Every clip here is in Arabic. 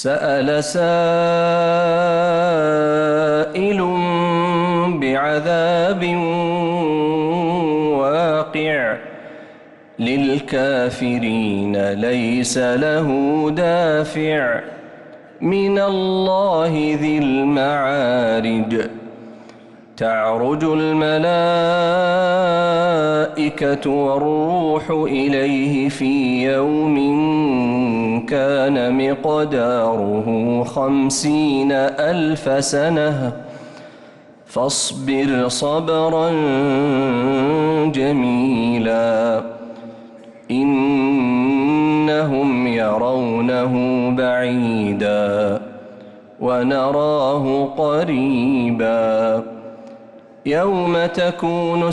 سأل سائل بعذاب واقع للكافرين ليس له دافع من الله ذي المعارج تعرج الملائكة والروح إليه في يوم كان مقداره 50,000 سنة فاصبر صبرا جميلا إنهم يرونه بعيدا ونراه قريبا يوم تكون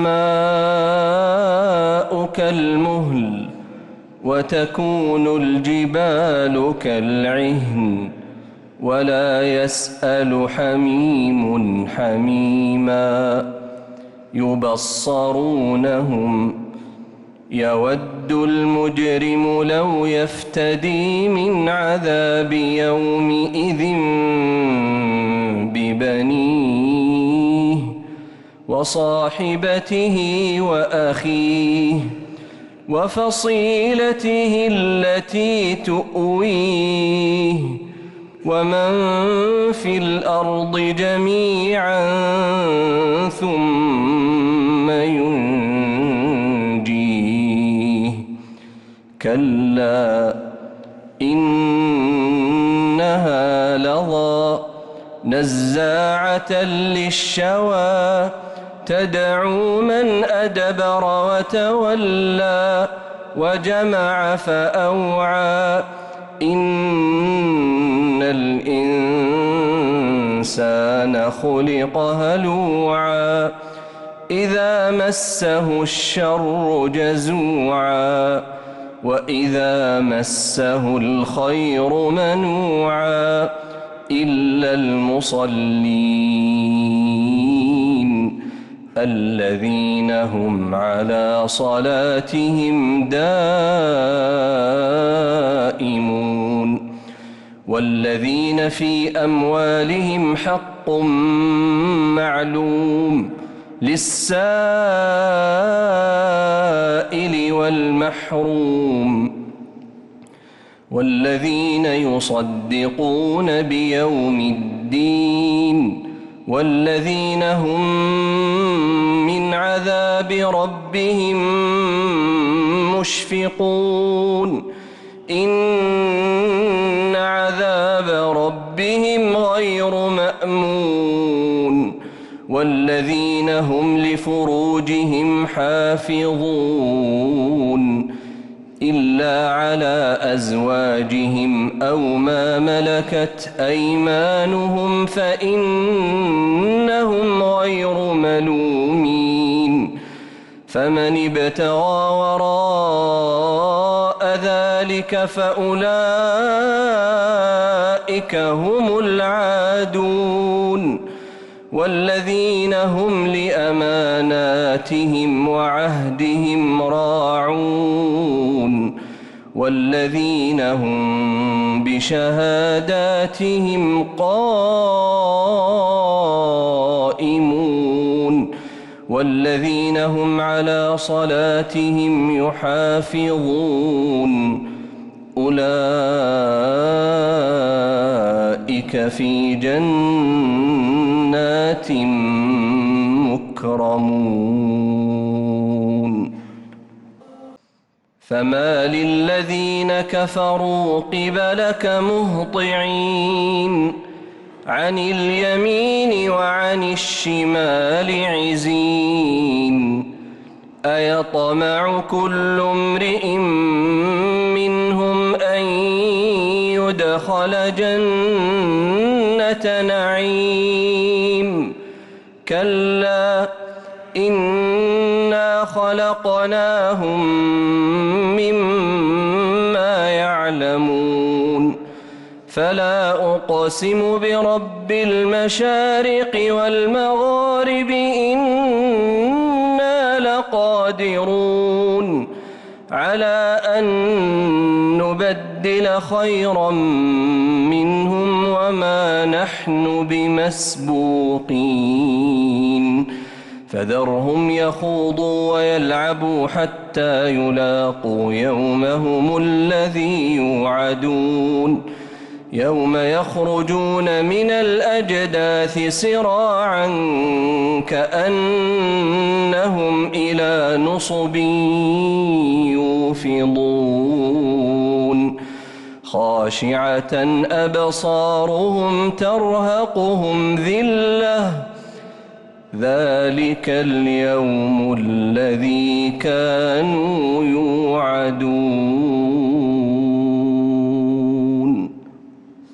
السماء كالمهل وتكون الجبال كالعهن ولا يسأل حميم حميما يبصرونهم يود المجرم لو يفتدي من عذاب يومئذ ببنيه وصاحبته وأخيه وفصيلته التي تؤويه ومن في الأرض جميعا ثم ينجيه كلا إنها لظى نزاعة للشوى تدعو من أدبر وتولى وجمع فأوعى إن الإنسان خلق هلوعا إذا مسه الشر جزوعا وإذا مسه الخير منوعا إلا المصلين الذين هم على صلاتهم دائمون والذين في أموالهم حق معلوم للسائل والمحروم والذين يصدقون بيوم الدين والذين هم من عذاب ربهم مشفقون إن عذاب ربهم غير مأمون والذين هم لفروجهم حافظون إلا على أزواجهم أو ما ملكت أيمانهم فإنهم غير ملومين فمن ابتغى وراء ذلك فأولئك هم العادون والذين هم لأماناتهم وعهدهم راعون والذين هم بشهاداتهم قائمون والذين هم على صلاتهم يحافظون أولئك في جنات مكرمون فما للذين كفروا قبلك مهطعين عن اليمين وعن الشمال عزين أيطمع كل امرئ منهم أن يدخل جنة نعيم كلا إنا خلقناهم مما يعلمون فلا أقسم برب المشارق والمغارب إنا لقادرون على أن نبدل خيرا منهم وما نحن بمسبوقين فذرهم يخوضوا ويلعبوا حتى يلاقوا يومهم الذي يوعدون يوم يخرجون من الأجداث سراعا كأنهم إلى نصب يوفضون خاشعة أبصارهم ترهقهم ذلة ذلك اليوم الذي كانوا يوعدون